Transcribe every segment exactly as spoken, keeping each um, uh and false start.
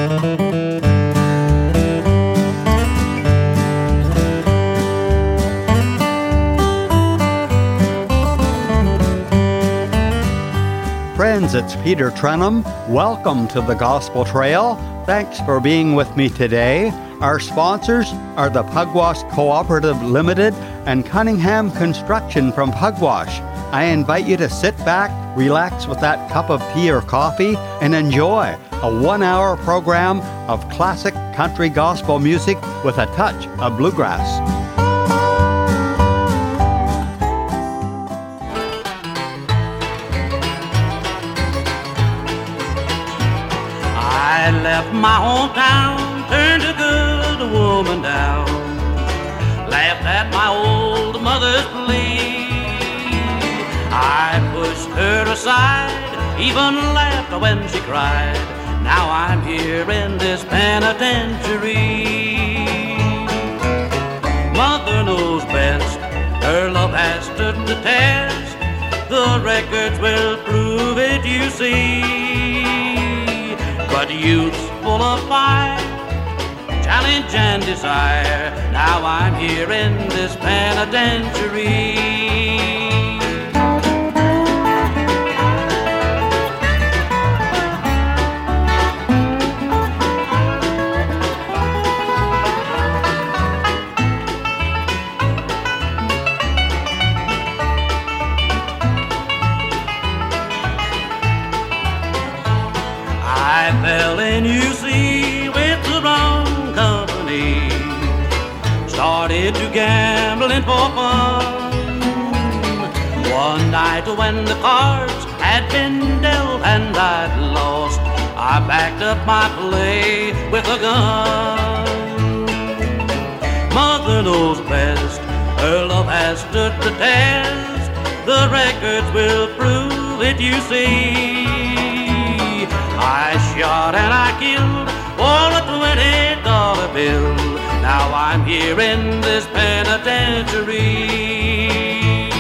Friends, it's Peter Trenum. Welcome to the Gospel Trail. Thanks for being with me today. Our sponsors are the Pugwash Cooperative Limited and Cunningham Construction from Pugwash. I invite you to sit back, relax with that cup of tea or coffee, and enjoy a one-hour program of classic country gospel music with a touch of bluegrass. I left my hometown, turned a good woman down, laughed at my old mother's plea. I pushed her aside, even laughed when she cried. Now I'm here in this penitentiary. Mother knows best, her love has stood the test. The records will prove it, you see. But youth's full of fire, challenge and desire. Now I'm here in this penitentiary. I fell in, you see, with the wrong company. Started to gambling for fun. One night when the cards had been dealt and I'd lost, I backed up my play with a gun. Mother knows best, her love has stood the test. The records will prove it, you see. I shot and I killed for a twenty dollar bill. Now I'm here in this penitentiary.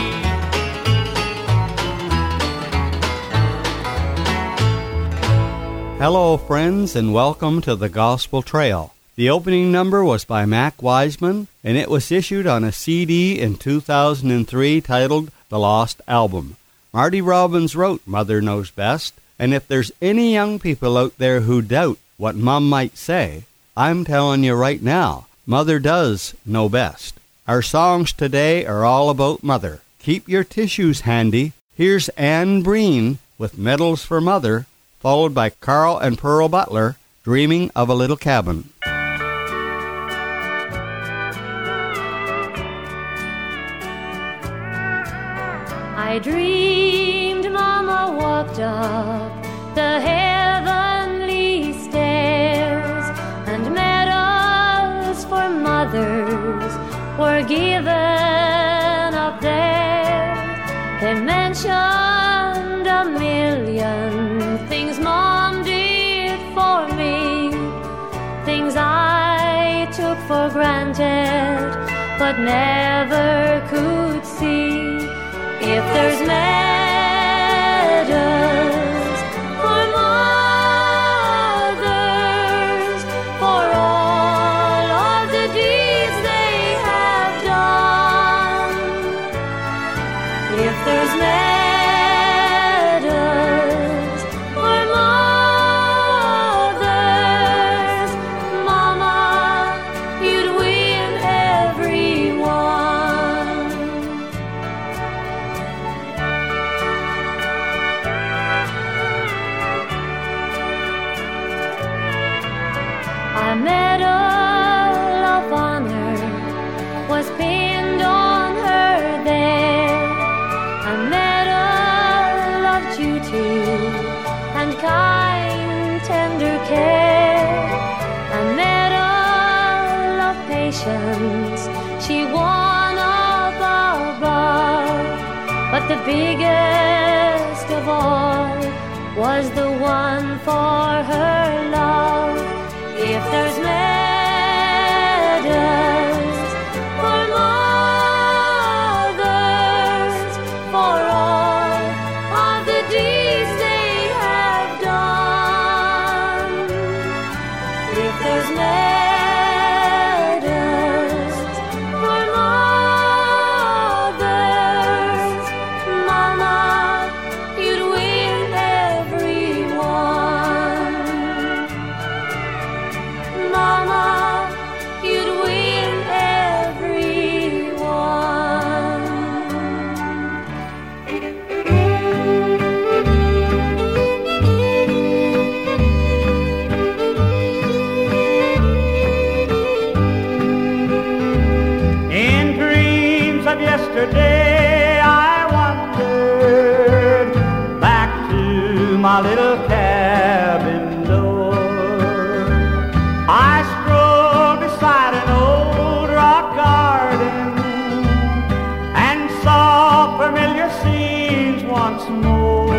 Hello, friends, and welcome to the Gospel Trail. The opening number was by Mac Wiseman, and it was issued on a C D in two thousand three titled The Lost Album. Marty Robbins wrote Mother Knows Best. And if there's any young people out there who doubt what Mom might say, I'm telling you right now, Mother does know best. Our songs today are all about Mother. Keep your tissues handy. Here's Anne Breen with Medals for Mother, followed by Carl and Pearl Butler, Dreaming of a Little Cabin. I dreamed Mama walked up the heavenly stairs, and medals for mothers were given up there. They mentioned a million things Mom did for me, things I took for granted but never could see. If there's medals for mothers, for all of the deeds they have done, if there's medals for mothers, Mama, you'd win every one. A medal of honor was pinned on her there, a medal of duty and kind, tender care, a medal of patience she won up above. But the biggest of all was the one for her love. If there's medals for mothers, for all of the deeds they have done, There's medals for mothers. Mama, you'd win everyone. Mama, you'd win everyone. In dreams of yesterday, I wandered back to my little cabin door. I strolled beside an old rock garden and saw familiar scenes once more.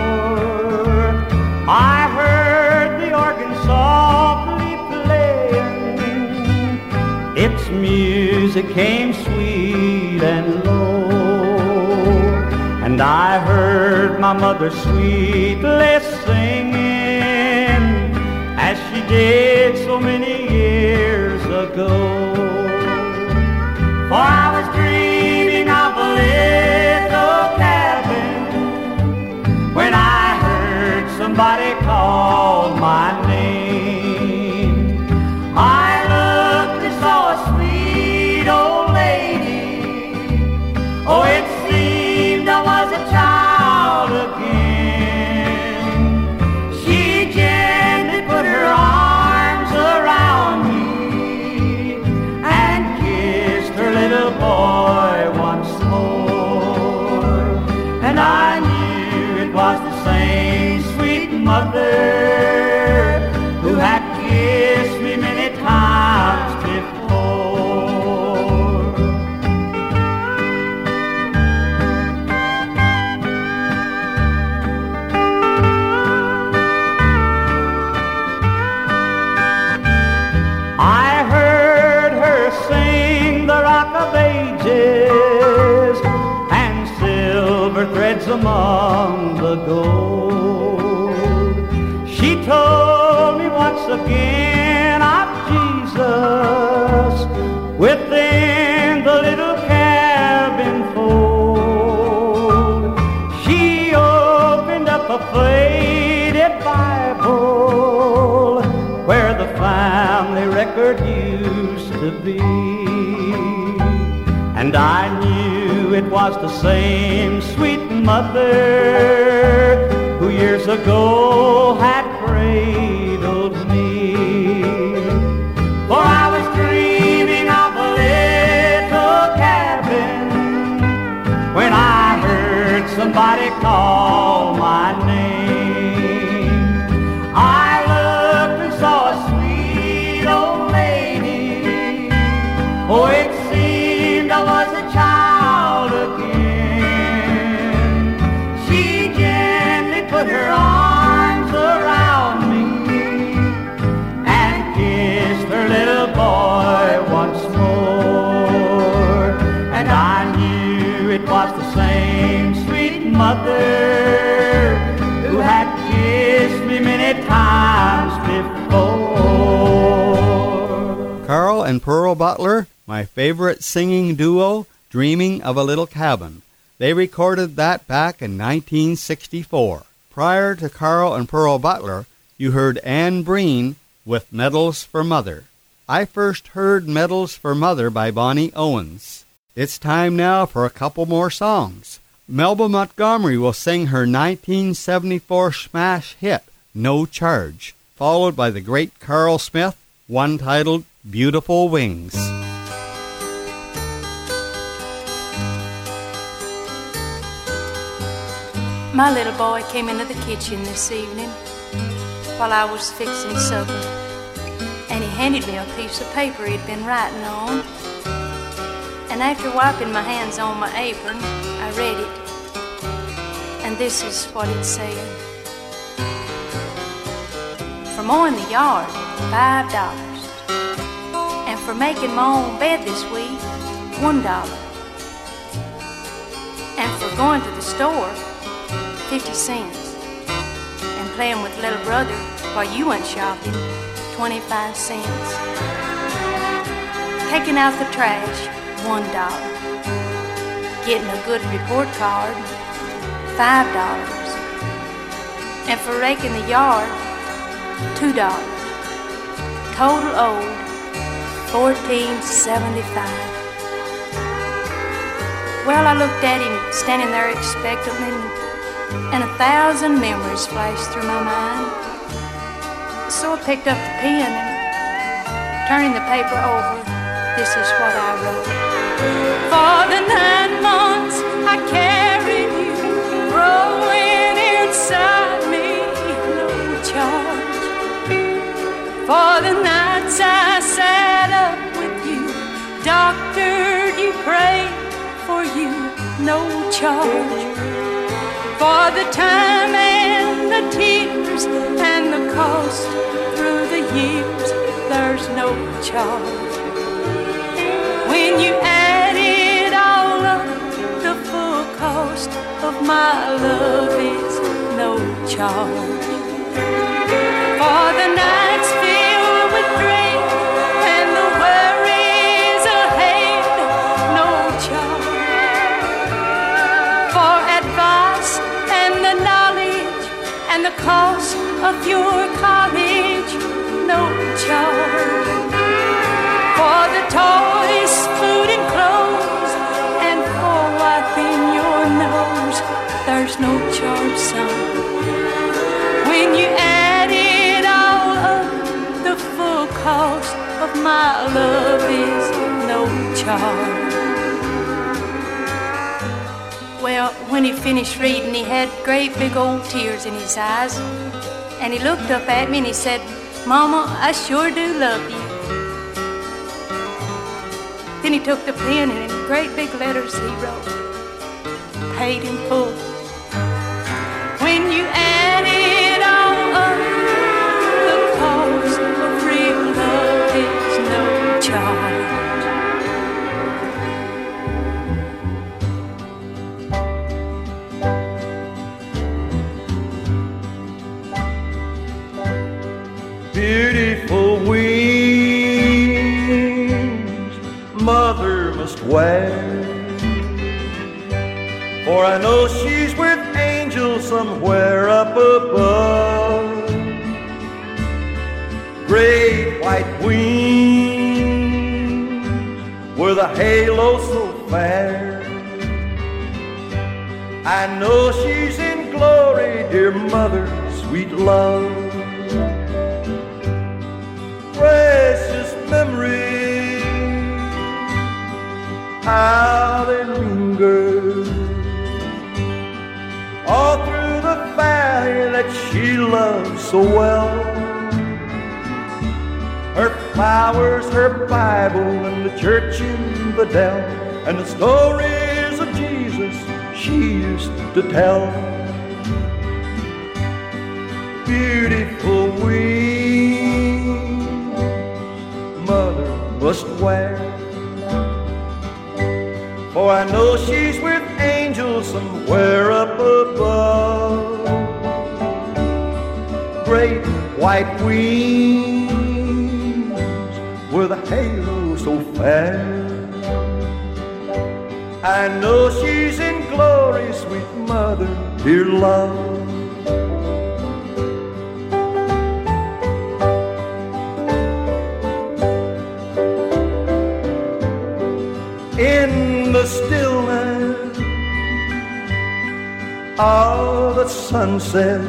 I heard the organ softly playing. Its music came sweet and low, and I heard my mother sweetly singing as she did so many years ago. For I was dreaming of a little cabin when I heard somebody call my name. I looked and saw a sweet old lady. Oh, it seemed I was a child again. She gently put her arms around me and kissed her little boy once more. And I knew it was the same sweet mother who had kissed me many times before. I heard her sing the Rock of Ages and silver threads among the gold. She told me once again of Jesus within the little cabin fold. She opened up a faded Bible where the family record used to be, and I knew it was the same sweet mother who years ago had cradled me. For I was dreaming of a little cabin when I heard somebody call my name. I looked and saw a sweet old lady. Oh, it seemed I was a child again. She gently put her arms around me and kissed her little boy once more. And I knew it was the same sweet mother who had kissed me many times before. Carl and Pearl Butler, my favorite singing duo, Dreaming of a Little Cabin. They recorded that back in nineteen sixty-four. Prior to Carl and Pearl Butler, you heard Anne Breen with Medals for Mother. I first heard Medals for Mother by Bonnie Owens. It's time now for a couple more songs. Melba Montgomery will sing her nineteen seventy-four smash hit, No Charge, followed by the great Carl Smith, one titled Beautiful Wings. My little boy came into the kitchen this evening while I was fixing supper, and he handed me a piece of paper he'd been writing on. And after wiping my hands on my apron, I read it. And this is what it said. For mowing the yard, five dollars. And for making my own bed this week, one dollar. And for going to the store, fifty cents. And playing with little brother while you went shopping, twenty-five cents. Taking out the trash, one dollar. Getting a good report card, five dollars. And for raking the yard, two dollars. Total owed, fourteen seventy-five. Well, I looked at him standing there expectantly, and a thousand memories flashed through my mind. So I picked up the pen and, turning the paper over, this is what I wrote. For the nine months I carried you, growing inside me, no charge. For the nights I sat up with you, doctored you, prayed for you, no charge. For the time and the tears and the cost through the years, there's no charge. When you add it all up, the full cost of my love is no charge. For the nights filled with dread and the worries ahead, no charge. For advice and the knowledge and the cost of your college, no charge. For the toys, food and clothes, and for wiping your nose, there's no charge, son. When you add it all up, the full cost of my love is no charge. Well, when he finished reading, he had great big old tears in his eyes, and he looked up at me and he said, Mama, I sure do love you. Then he took the pen and in great big letters he wrote, paid in full. When you add it all up, the cost of real love is no charge. Beautiful wings mother must wear, for I know she's with angels somewhere up above. Great white wings with a halo so fair, I know she's in glory, dear mother, sweet love. Precious memories, how they linger all through the valley that she loves so well. Her flowers, her Bible, and the church in the dell, and the stories of Jesus she used to tell. Beautiful wings mother must wear, for I know she's with angels somewhere up above. Great white wings with a halo so fair, I know she's in glory, sweet mother, dear love. In the stillness of the sunset,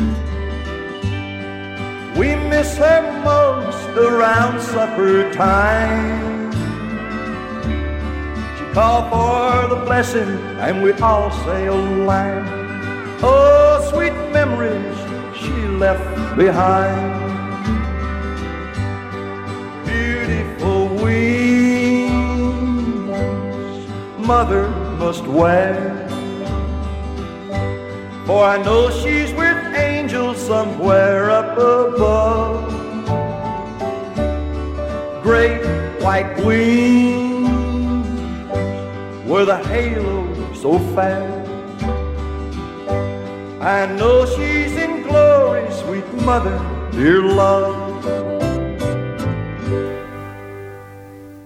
we miss her most around supper time. She called for the blessing and we all say a line. Oh, sweet memories she left behind. Beautiful wings mother must wear, for I know she's with angels somewhere up above. Great white wings with a halo so fair, I know she's in glory, sweet mother, dear love.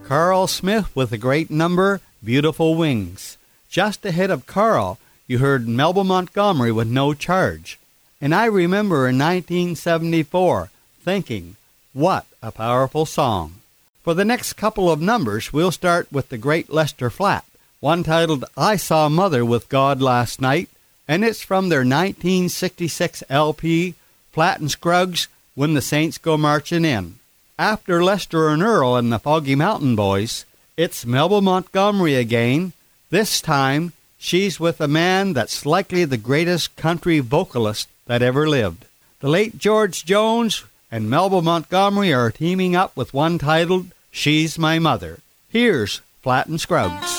Carl Smith with the great number, Beautiful Wings. Just ahead of Carl, you heard Melba Montgomery with No Charge. And I remember in nineteen seventy-four thinking, what a powerful song. For the next couple of numbers, we'll start with the great Lester Flatt, one titled I Saw Mother with God Last Night, and it's from their nineteen sixty-six L P, Flatt and Scruggs, When the Saints Go Marching In. After Lester and Earl and the Foggy Mountain Boys, it's Melba Montgomery again. This time, she's with a man that's likely the greatest country vocalist that ever lived. The late George Jones and Melba Montgomery are teaming up with one titled She's My Mother. Here's Flatt and Scruggs.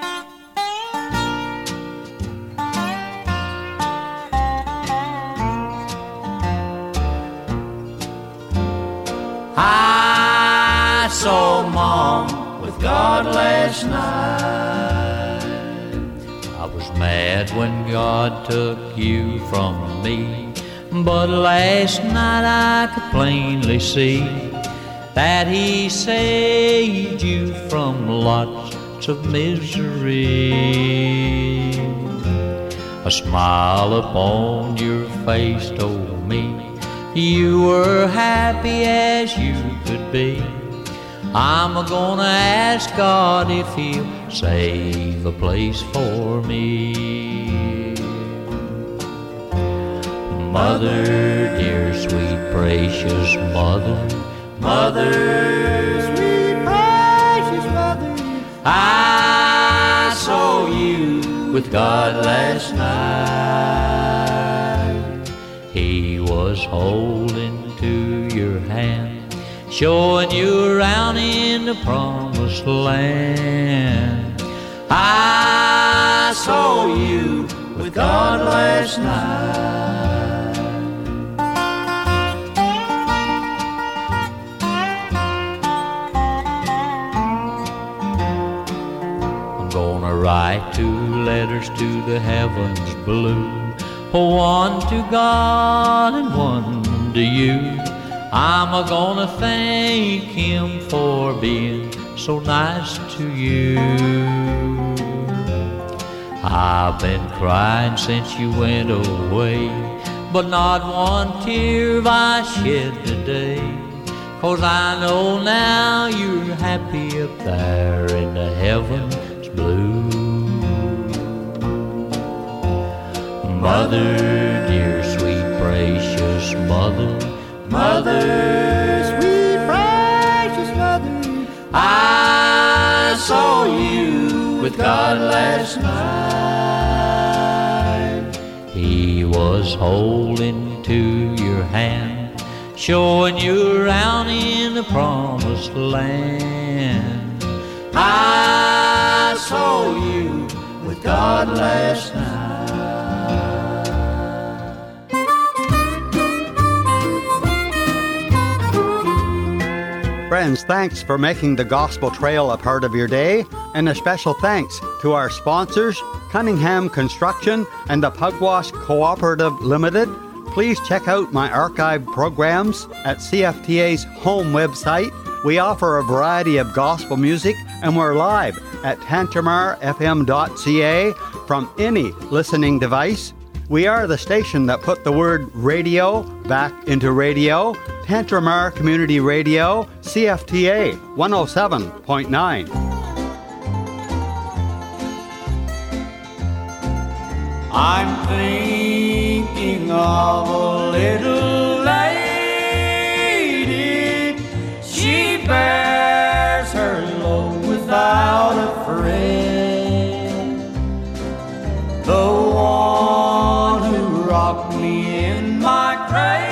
I saw Mom with God last night. I was mad when God took you from me, but last night I could plainly see that He saved you from lots of misery. A smile upon your face told me you were happy as you could be. I'm gonna ask God if He'll save a place for me. Mother, dear, sweet, precious mother, mother, sweet, precious mother, I saw you with God last night. He was holding to your hand, showing you around in the promised land. I saw you with God last night. I'm gonna write two letters to the heavens blue, one to God and one to you. I'm a-gonna thank Him for being so nice to you. I've been crying since you went away, but not one tear have I shed today, 'cause I know now you're happy up there in the heavens blue. Mother, dear, sweet, precious mother, mother, sweet, precious mother, I saw you with God last night. He was holding to your hand, showing you around in the promised land. I saw you with God last night. Friends, thanks for making the Gospel Trail a part of your day, and a special thanks to our sponsors, Cunningham Construction and the Pugwash Cooperative Limited. Please check out my archived programs at C F T A's home website. We offer a variety of gospel music, and we're live at tantramar f m dot c a from any listening device. We are the station that put the word radio back into radio. Tantramar Community Radio, C F T A one oh seven point nine. I'm thinking of a little lady. She bears her load without a friend. The one who rocked me in my cradle,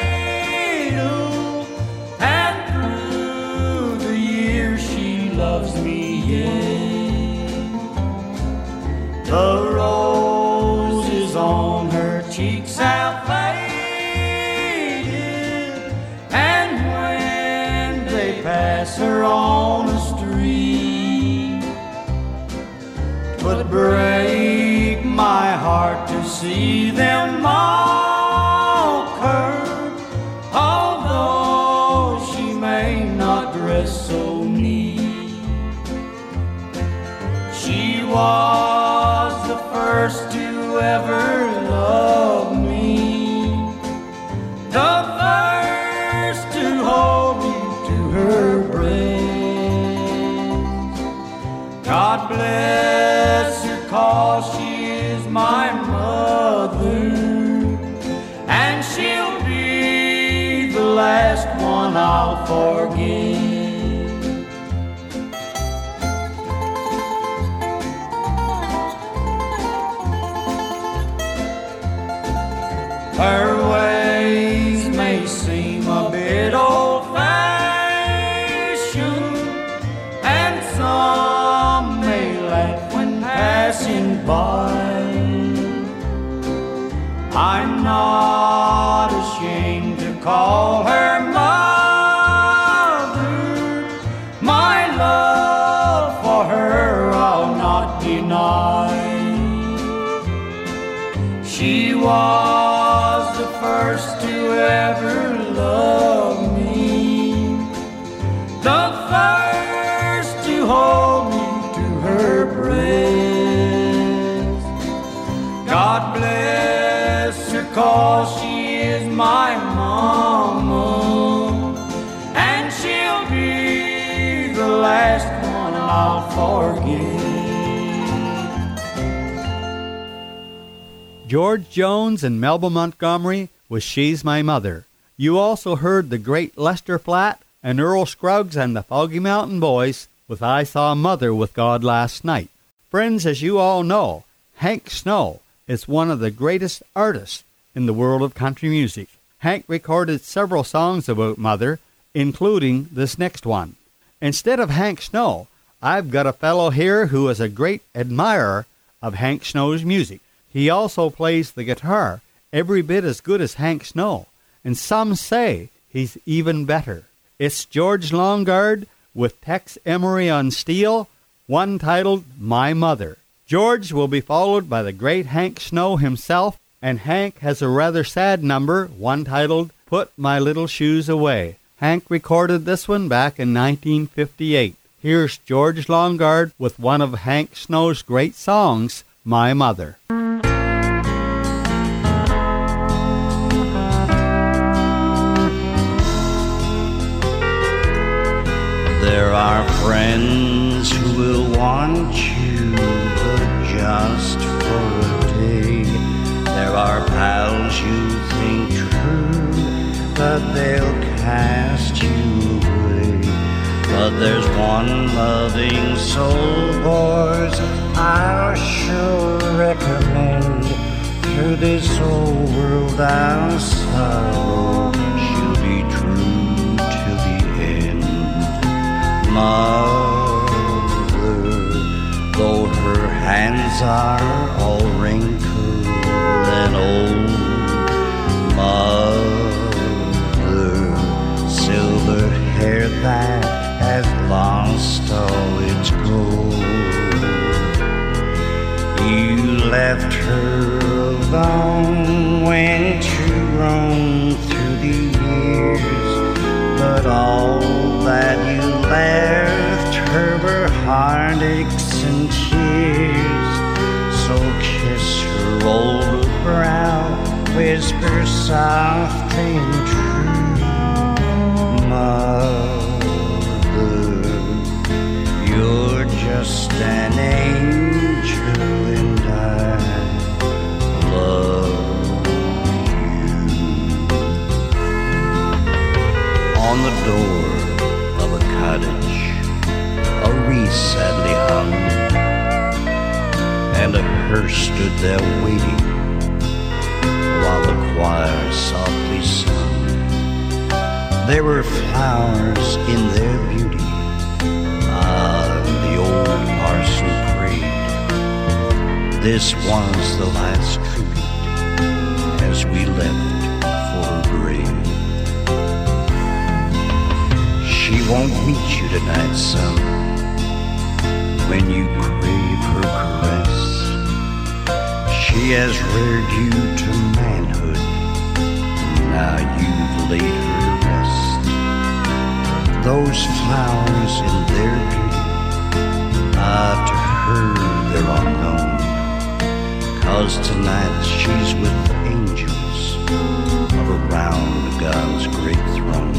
and through the years she loves me yet. The roses on her cheeks have faded, and when they pass her on the street, 'twould break my heart to see them mock her, although she may not dress so neat. was the first to ever love me, the first to hold me to her breast. God bless her, 'cause she is my mother, and she'll be the last one I'll forget. Her ways may seem a bit old-fashioned, and some may laugh when passing by. I'm not ashamed to call her mother. My love for her I'll not deny. She was the first to ever love me, the first to hold me to her breast. God bless her, 'cause she is my mama, and she'll be the last one I'll forget. George Jones and Melba Montgomery with She's My Mother. You also heard the great Lester Flatt and Earl Scruggs and the Foggy Mountain Boys with I Saw Mother with God Last Night. Friends, as you all know, Hank Snow is one of the greatest artists in the world of country music. Hank recorded several songs about Mother, including this next one. Instead of Hank Snow, I've got a fellow here who is a great admirer of Hank Snow's music. He also plays the guitar every bit as good as Hank Snow, and some say he's even better. It's George Longard with Tex Emery on steel, one titled My Mother. George will be followed by the great Hank Snow himself, and Hank has a rather sad number, one titled Put My Little Shoes Away. Hank recorded this one back in nineteen fifty-eight. Here's George Longard with one of Hank Snow's great songs, My Mother. There are friends who will want you, but just for a day. There are pals you think true, but they'll cast you away. But there's one loving soul, boys, I'll sure recommend. Through this old world I'll sorrow, she'll be true to the end. Mother, though her hands are all wrinkled and old, Mother, silver hair that has lost all its gold. You left her alone, went to roam through the years, but all that you left her were heartaches and tears. So kiss her old brow, whisper softly and true, Mother, you're just an angel and I love you. On the door of a cottage, a wreath sadly hung, and a hearse stood there waiting while the choir softly sung. There were flowers in their beauty. Ah, the old parson prayed. This was the last tribute as we left for her grave. She won't meet you tonight, son, when you crave her caress. She has reared you to manhood, now you've laid her to rest. Those flowers in their beauty, ah, to her her they're unknown, 'cause tonight she's with the angels around God's great throne.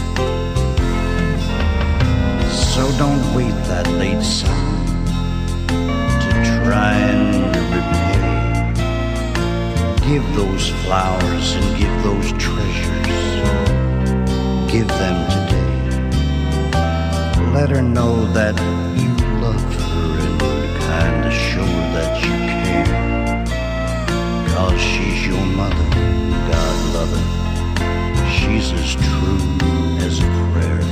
So don't wait that late sun to try and repay. Give those flowers and give those treasures, give them today. Let her know that you love her and kind of show her that you care, 'cause she's your mother, God love her, she's as true as a prayer.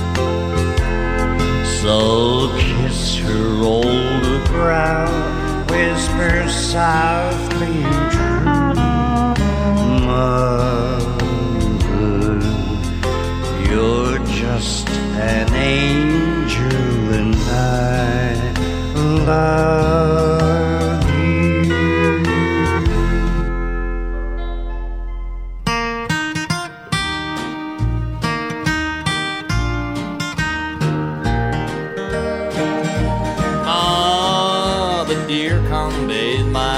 So kiss her older brow, whisper softly and true, Mother, you're just an angel and I love you. Mother dear, come bathe my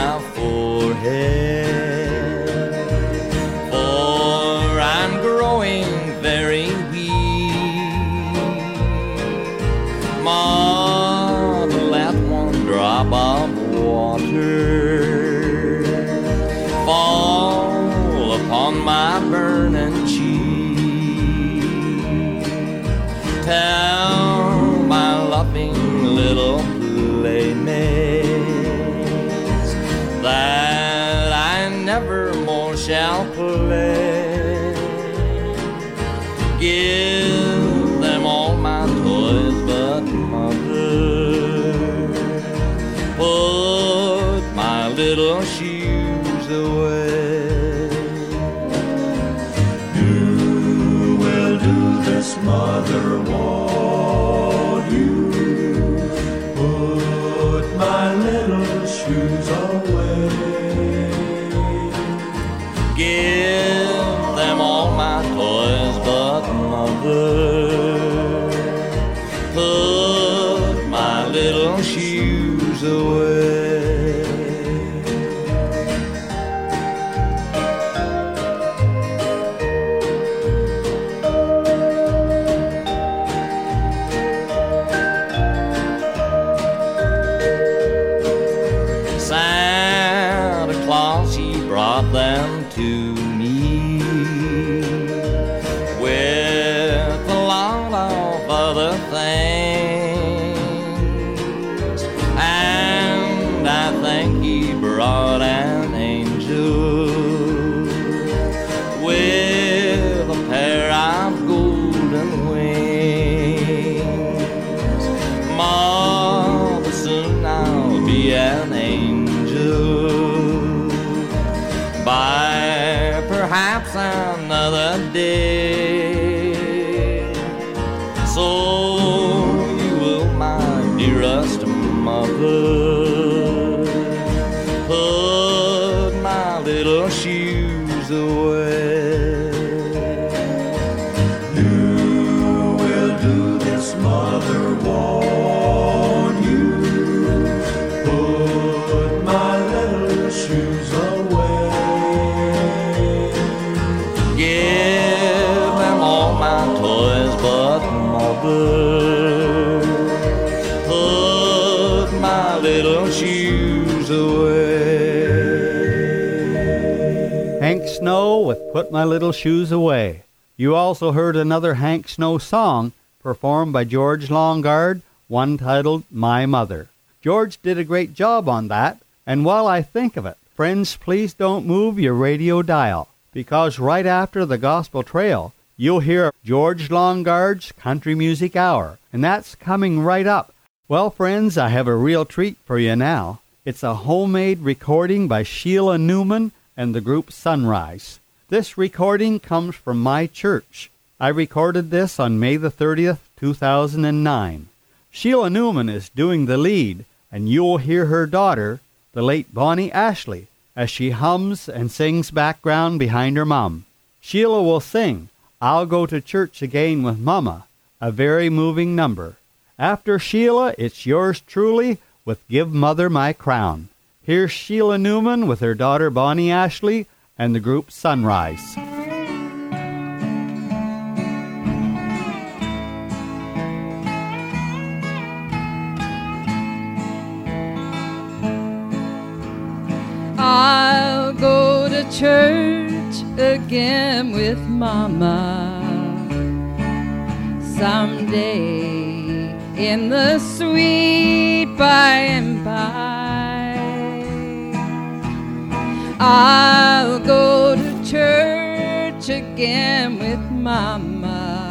forehead, for I'm growing very weak. Mother, let one drop of water fall upon my burning cheek. Tell my loving little playmates that I never more shall play. Give them all my toys, but Mother, put my little shoes away. You will do this, Mother, won't you? Put my little shoes away. Give them all my toys, but Mother, put my little shoes away. Santa Claus, he brought them to me with a lot of other things, and I think he brought an angel with a pair of golden wings. Mother, soon I'll be an angel, by perhaps another day. So you will, my dearest Mother, put my little shoes away. You will do this, Mother, won't you? Put my little shoes away. Give them all my toys, but Mother, put my little shoes away. Hank Snow with Put My Little Shoes Away. You also heard another Hank Snow song performed by George Longard, one titled My Mother. George did a great job on that, and while I think of it, friends, please don't move your radio dial, because right after the Gospel Trail, you'll hear George Longard's Country Music Hour, and that's coming right up. Well, friends, I have a real treat for you now. It's a homemade recording by Sheila Newman and the group Sunrise. This recording comes from my church. I recorded this on May the thirtieth, two thousand nine. Sheila Newman is doing the lead, and you'll hear her daughter, the late Bonnie Ashley, as she hums and sings background behind her mom. Sheila will sing I'll Go to Church Again with Mama, a very moving number. After Sheila, it's yours truly with Give Mother My Crown. Here's Sheila Newman with her daughter Bonnie Ashley and the group Sunrise. I'll go to church again with Mama someday in the sweet by and by. I'll go to church again with Mama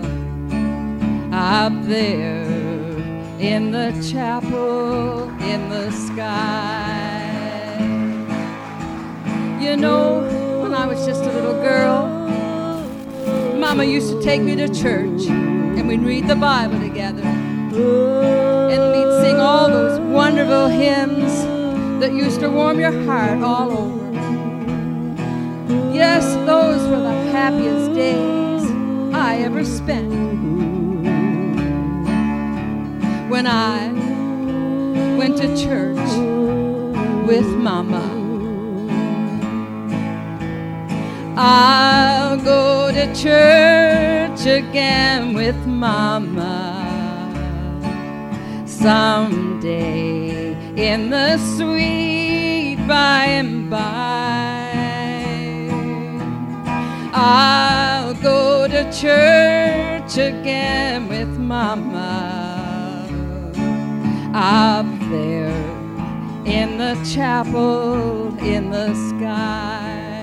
up there in the chapel in the sky. You know, when I was just a little girl, Mama used to take me to church and we'd read the Bible together. And we'd sing all those wonderful hymns that used to warm your heart all over. Yes, those were the happiest days I ever spent. When I went to church with Mama. I'll go to church again with Mama someday in the sweet by and by. I'll go to church again with Mama up there in the chapel in the sky.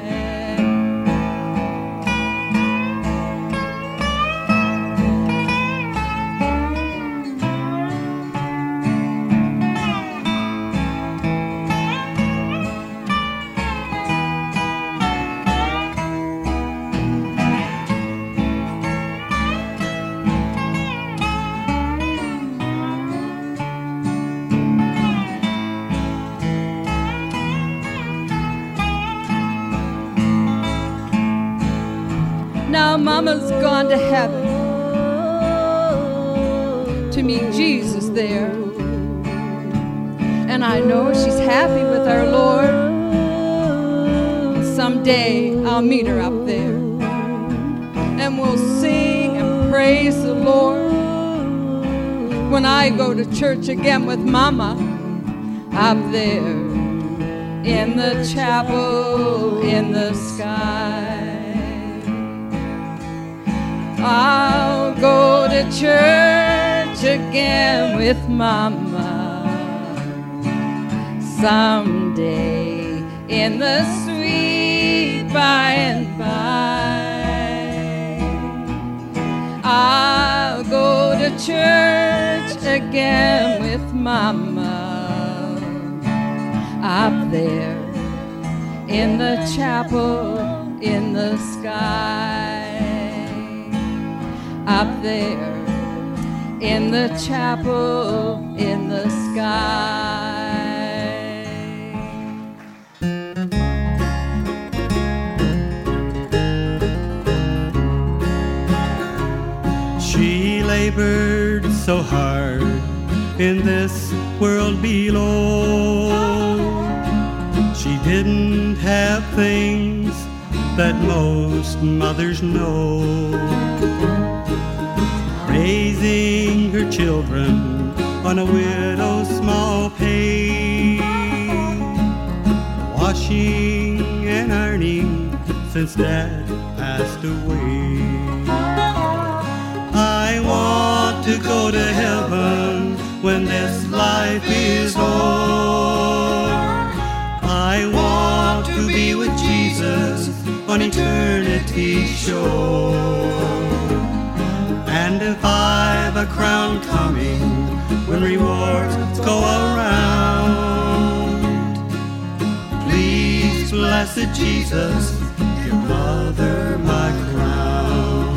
Now Mama's gone to heaven to meet Jesus there. And I know she's happy with our Lord. Someday I'll meet her up there. And we'll sing and praise the Lord when I go to church again with Mama up there in the chapel in the sky. I'll go to church again with Mama someday in the sweet by and by. I'll go to church again with Mama up there in the chapel in the sky. Up there in the chapel in the sky. She labored so hard in this world below. She didn't have things that most mothers know. Raising her children on a widow's small pay, washing and ironing since Dad passed away. I want to go to heaven when this life is o'er. I want to be with Jesus on eternity's shore. And if I've a crown coming when rewards go around, please, blessed Jesus, give Mother my crown.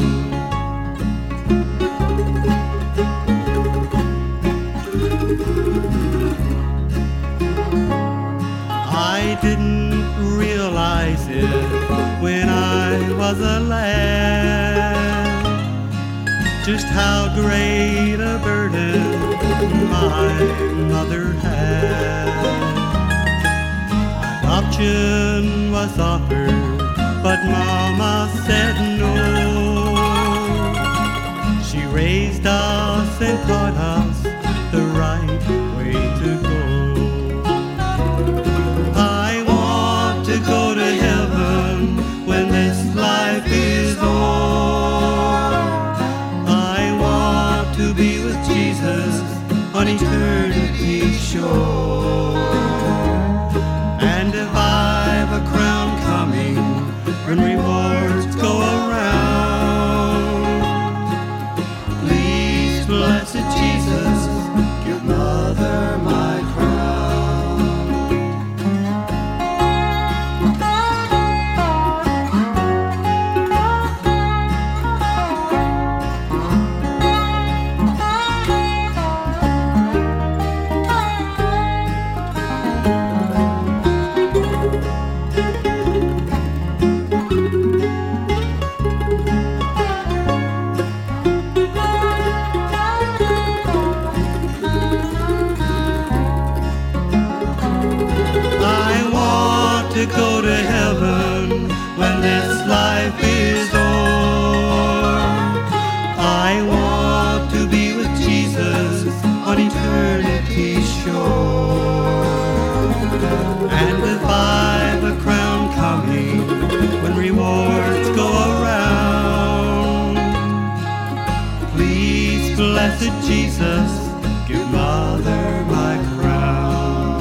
I didn't realize it when I was a lad, just how great a burden my mother had. Adoption was offered, but Mama said no. She raised us and taught us the right way to go. I want to go to heaven when this life is o'er. I want to be with Jesus on eternity's shore. And if I've a crown coming when rewards go around, please, blessed Jesus, give Mother my crown. To go to heaven when this life is o'er. I want to be with Jesus on eternity's shore. And if I've a crown coming when rewards go around, please, blessed Jesus, give Mother my crown.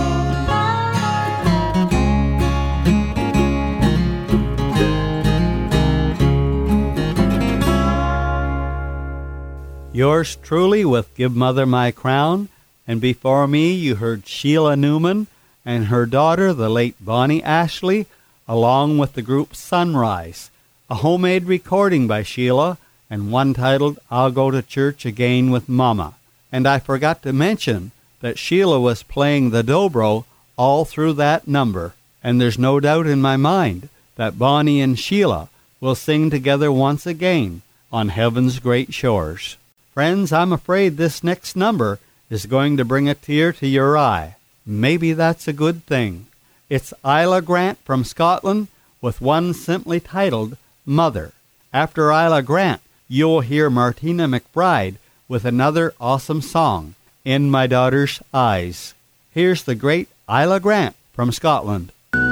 Yours truly with Give Mother My Crown, and before me you heard Sheila Newman and her daughter, the late Bonnie Ashley, along with the group Sunrise, a homemade recording by Sheila, and one titled I'll Go to Church Again with Mama. And I forgot to mention that Sheila was playing the dobro all through that number, and there's no doubt in my mind that Bonnie and Sheila will sing together once again on Heaven's Great Shores. Friends, I'm afraid this next number is going to bring a tear to your eye. Maybe that's a good thing. It's Isla Grant from Scotland with one simply titled Mother. After Isla Grant, you'll hear Martina McBride with another awesome song, In My Daughter's Eyes. Here's the great Isla Grant from Scotland.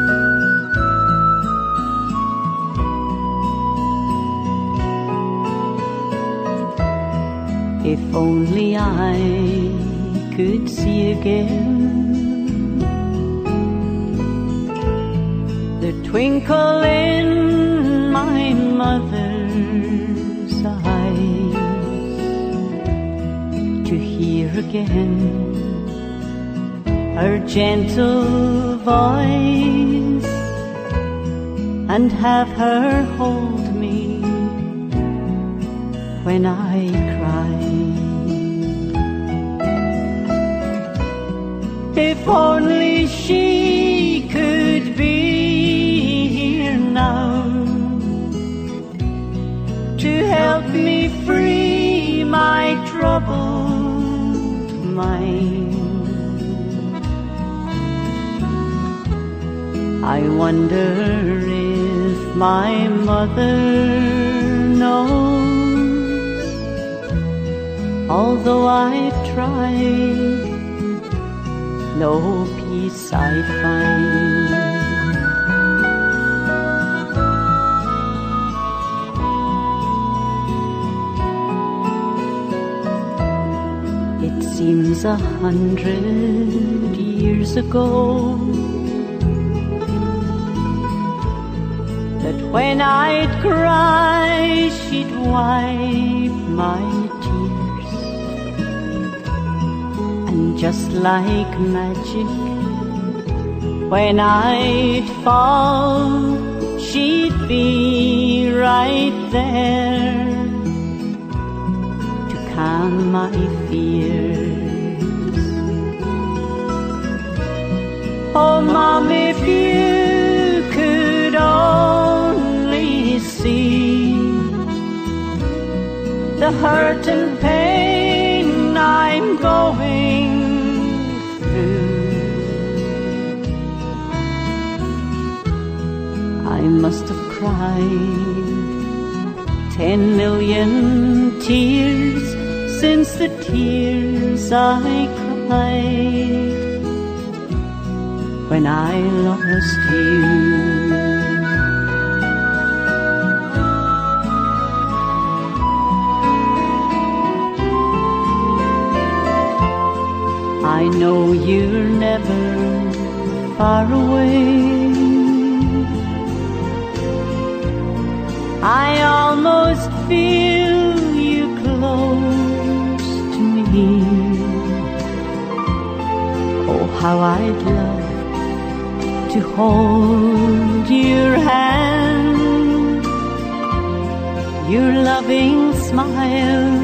If only I could see again the twinkle in my mother's eyes, to hear again her gentle voice, and have her hold me when I cry. If only she could be here now to help me free my troubled mind. I wonder if my mother knows, although I've tried, no peace I find. It seems a hundred years ago that when I'd cry, she'd wipe my tears, and just like magic, when I'd fall, she'd be right there to calm my fears. Oh, Mom, if you could only see the the hurt and pain I'm going through. I must have cried ten million tears since the tears I cried when I lost you. I know you're never far away. I almost feel you close to me. Oh, how I'd love to hold your hand, your loving smile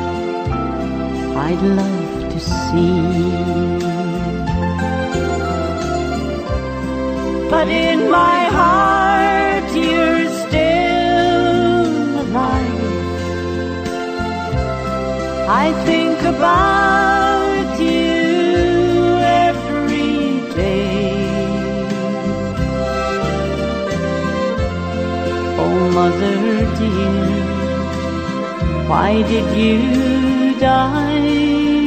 I'd love to see. But in my heart you're still alive. I think about you every day. Oh, mother dear, why did you die?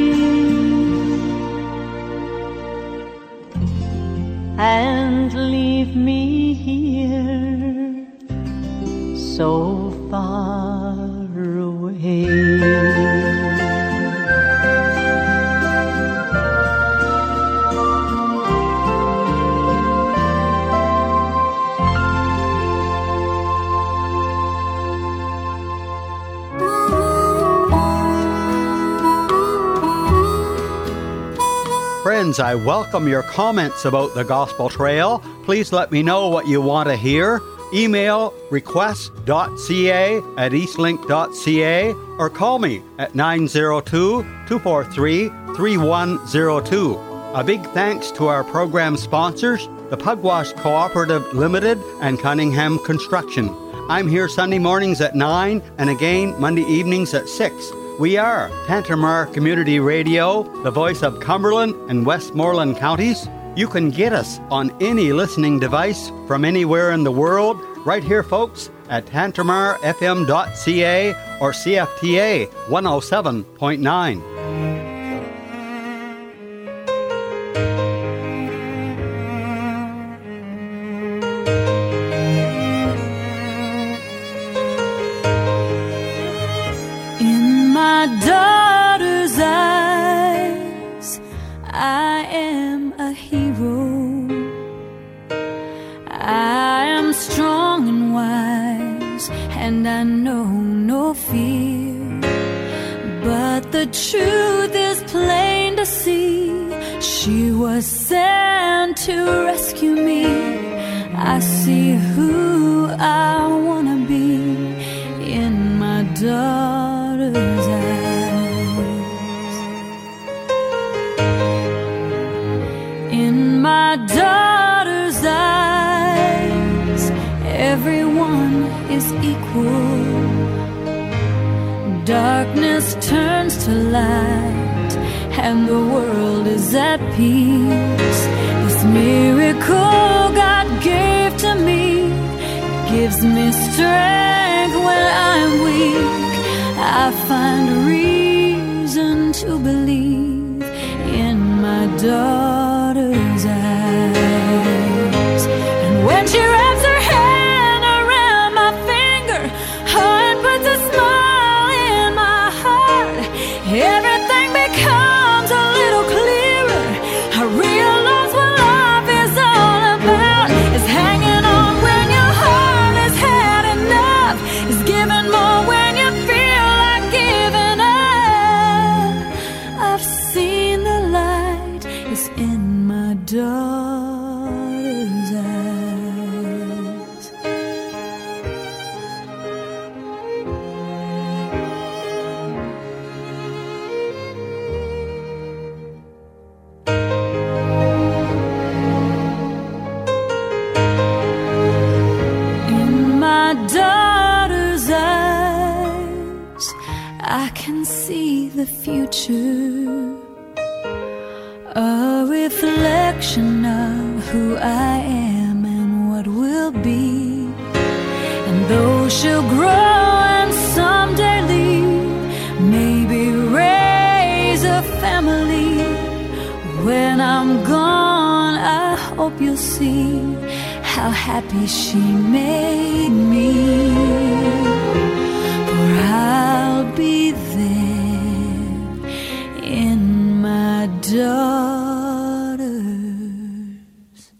And leave me here so far away. Friends, I welcome your comments about the Gospel Trail. Please let me know what you want to hear. Email request.ca at eastlink.ca or call me at nine zero two, two four three, three one zero two. A big thanks to our program sponsors, the Pugwash Cooperative Limited and Cunningham Construction. I'm here Sunday mornings at nine and again Monday evenings at six. We are Tantramar Community Radio, the voice of Cumberland and Westmoreland counties. You can get us on any listening device from anywhere in the world, right here, folks, at tantramar f m dot c a or C F T A one oh seven point nine. Daughter's eyes, I am a hero. I am strong and wise, and I know no fear. But the truth is plain to see. She was sent to rescue me. I see who I wanna be in my daughter's eyes. In my daughter's eyes, everyone is equal. Darkness turns to light, and the world is at peace. This miracle God gave to me gives me strength when I'm weak. I find reason to believe in my daughter's eyes. And when she wraps her hand around my finger, oh, it puts a smile in my heart. Everything becomes a little clearer. I realize what life is all about. It's hanging on when your heart has had enough. It's giving more when you feel like giving up. I've seen the light is in future, a reflection of who I am and what will be. And though she'll grow and someday leave, maybe raise a family, when I'm gone I hope you'll see how happy she made me. For I'll be there in my daughter's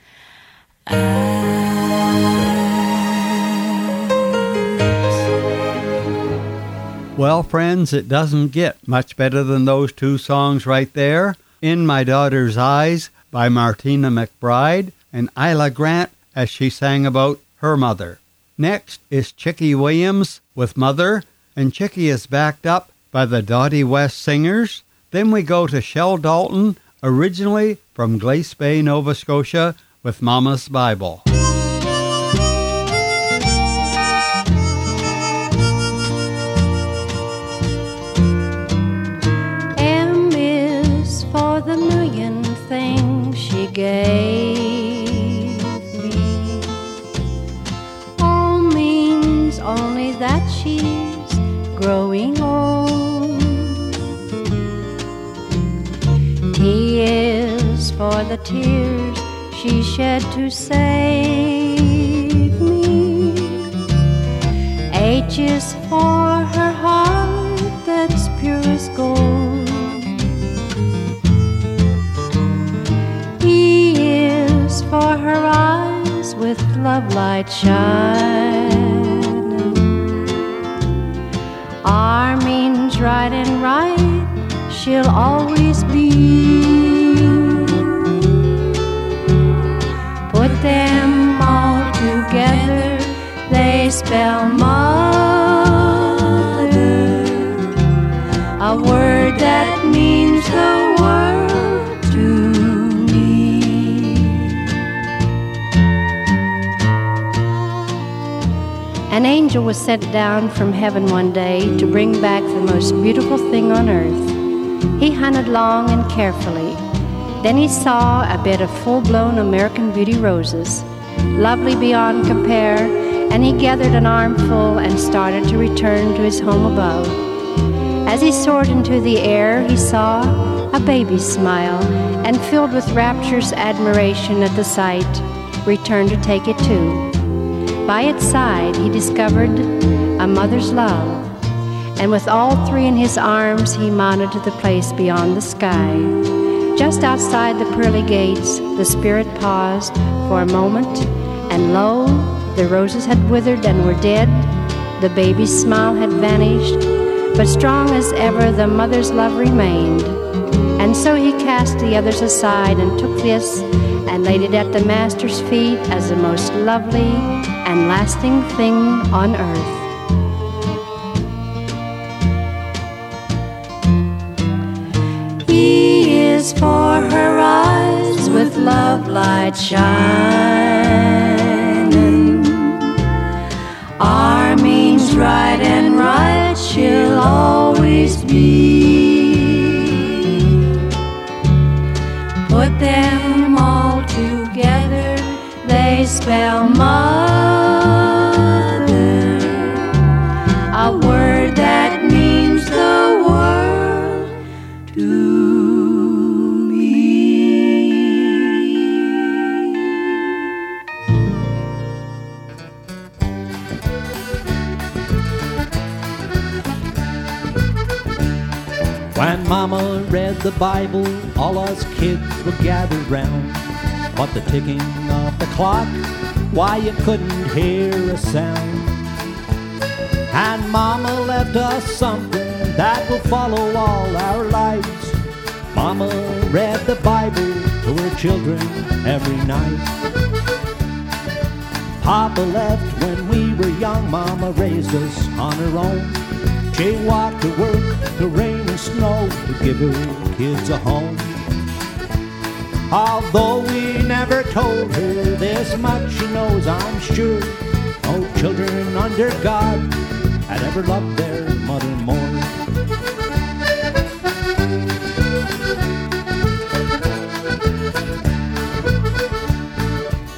eyes. Well, friends, it doesn't get much better than those two songs right there. In My Daughter's Eyes by Martina McBride and Isla Grant as she sang about her mother. Next is Chicky Williams with Mother, and Chicky is backed up by the Dottie West Singers. Then we go to Shell Dalton, originally from Glace Bay, Nova Scotia, with Mama's Bible. M is for the million things she gave me. O means only that she's growing old. T is for the tears she shed to save me. H is for her heart that's pure as gold. E is for her eyes with love light shining. R means right and right, she'll always be. Put them all together, they spell mother, a word that means the world to me. An angel was sent down from heaven one day to bring back the most beautiful thing on earth. He hunted long and carefully. Then he saw a bed of full-blown American Beauty roses, lovely beyond compare, and he gathered an armful and started to return to his home above. As he soared into the air, he saw a baby smile, and filled with rapturous admiration at the sight, returned to take it too. By its side, he discovered a mother's love, and with all three in his arms, he mounted to the place beyond the sky. Just outside the pearly gates, the spirit paused for a moment, and lo, the roses had withered and were dead. The baby's smile had vanished, but strong as ever the mother's love remained. And so he cast the others aside and took this and laid it at the Master's feet as the most lovely and lasting thing on earth. E is for her eyes with love light shining. R means right and right, she'll always be. Put them all together, they spell mother, a word that means the world to When Mama read the Bible, all us kids would gather round. But the ticking of the clock, why you couldn't hear a sound. And Mama left us something that will follow all our lives. Mama read the Bible to her children every night. Papa left when we were young, Mama raised us on her own. She walked to work, the rain and snow, to give her kids a home. Although we never told her this much, she knows, I'm sure, no children under God had ever loved their mother more.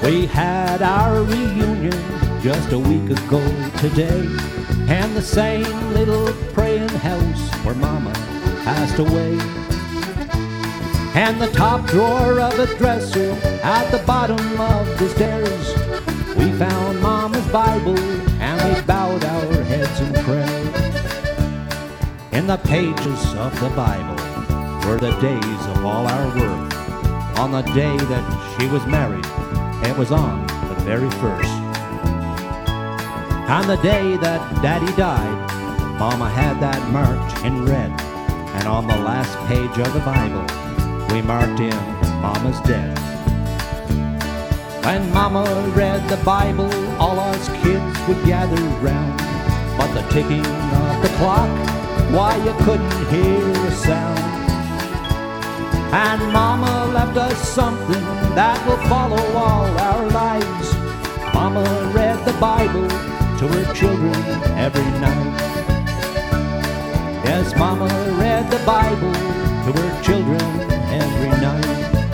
We had our reunion just a week ago today, and the same little praying house where Mama passed away. And the top drawer of a dresser at the bottom of the stairs, we found Mama's Bible and we bowed our heads in prayer. In the pages of the Bible were the days of all our work. On the day that she was married, it was on the very first. On the day that Daddy died, Mama had that marked in red. And on the last page of the Bible, we marked in Mama's dead. When Mama read the Bible, all us kids would gather round. But the ticking of the clock, why you couldn't hear a sound. And Mama left us something that will follow all our lives. Mama read the Bible to her children every night. Yes, Mama read the Bible to her children every night.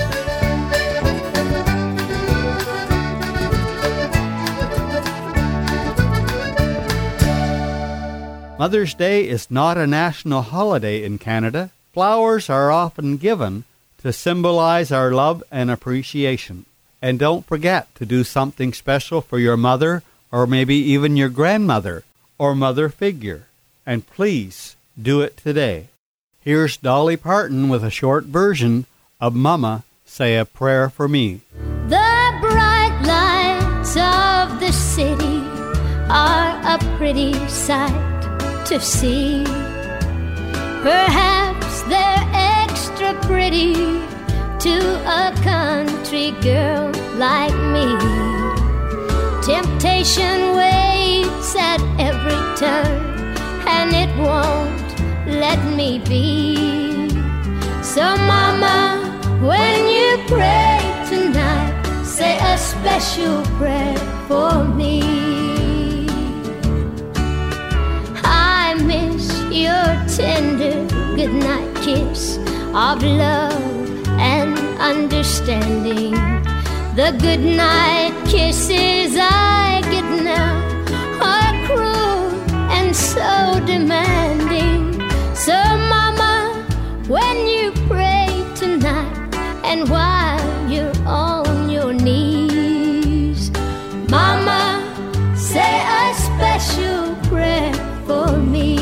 Mother's Day is not a national holiday in Canada. Flowers are often given to symbolize our love and appreciation. And don't forget to do something special for your mother or maybe even your grandmother or mother figure. And please do it today. Here's Dolly Parton with a short version of Mama, Say a Prayer for Me. The bright lights of the city are a pretty sight to see. Perhaps they're extra pretty to a country girl like me. Temptation waits at every turn, and it won't let me be. So Mama, when you pray tonight, say a special prayer for me. I miss your tender goodnight kiss of love and understanding. The goodnight kisses I get now are cruel and so demanding. So Mama, when you pray tonight and while you're on your knees, Mama, say a special prayer for me.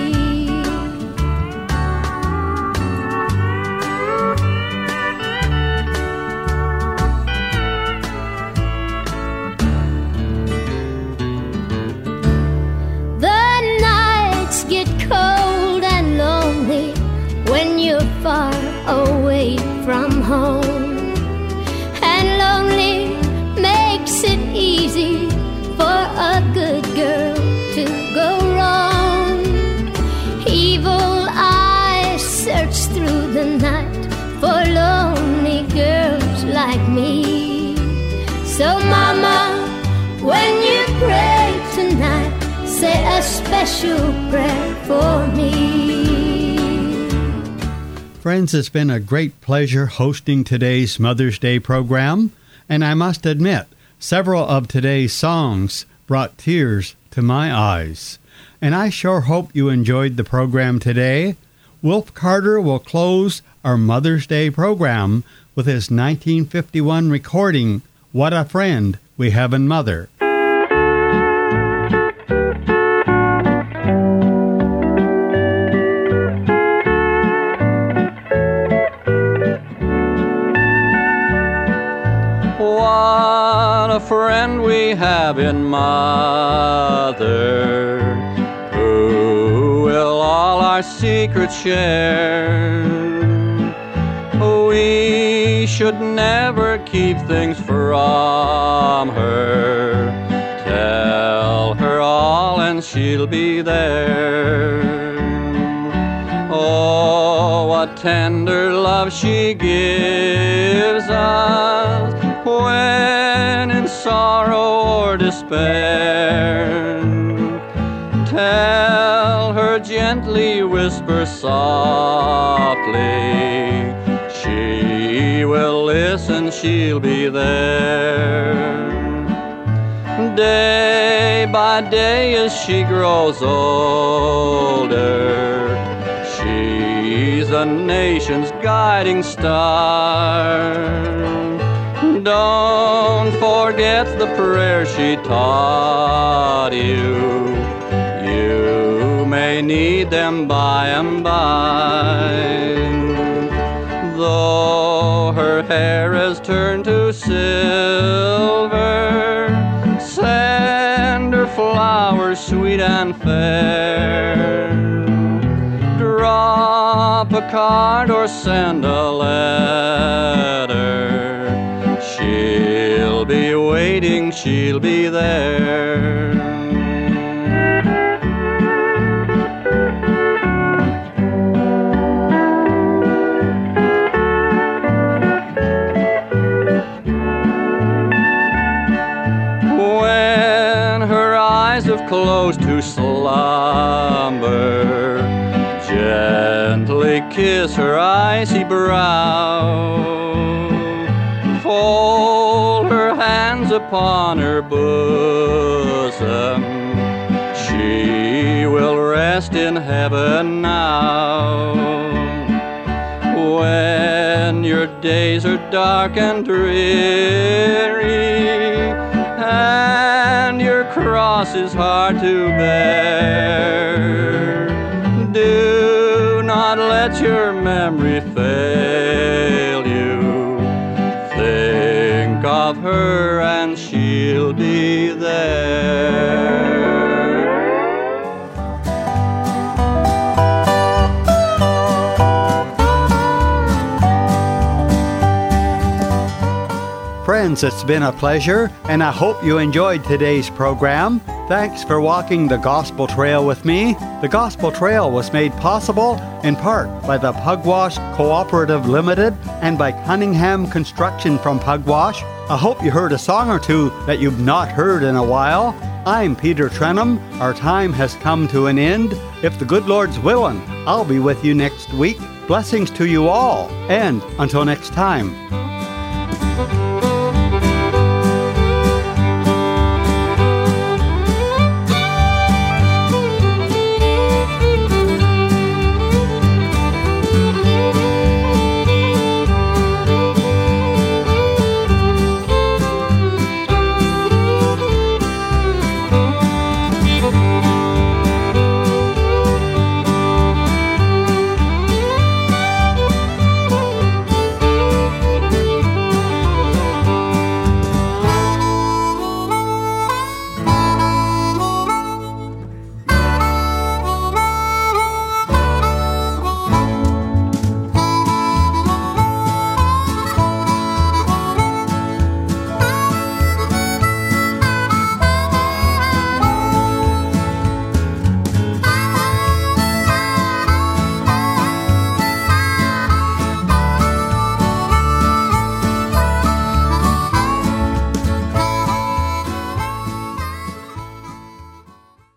Far away from home, and lonely makes it easy for a good girl to go wrong. Evil eyes search through the night for lonely girls like me. So Mama, when you pray tonight, say a special prayer for me. Friends, it's been a great pleasure hosting today's Mother's Day program, and I must admit, several of today's songs brought tears to my eyes. And I sure hope you enjoyed the program today. Wolf Carter will close our Mother's Day program with his nineteen fifty-one recording, What a Friend We Have in Mother. A friend we have in Mother, who will all our secrets share. We should never keep things from her. Tell her all and she'll be there. Oh, what tender love she gives us when in sorrow or despair. Tell her gently, whisper softly, she will listen and she'll be there. Day by day as she grows older, she's a nation's guiding star. Don't forget the prayer she taught you. You may need them by and by. Though her hair has turned to silver, send her flowers sweet and fair. Drop a card or send a letter. She'll be waiting, she'll be there. When her eyes have closed to slumber, gently kiss her icy brow. Fold her hands upon her bosom. She will rest in heaven now. When your days are dark and dreary, and your cross is hard to bear, do not let your memory fail you. Think of her and she'll be there. Friends, it's been a pleasure, and I hope you enjoyed today's program. Thanks for walking the Gospel Trail with me. The Gospel Trail was made possible in part by the Pugwash Cooperative Limited and by Cunningham Construction from Pugwash. I hope you heard a song or two that you've not heard in a while. I'm Peter Trenum. Our time has come to an end. If the good Lord's willing, I'll be with you next week. Blessings to you all, and until next time.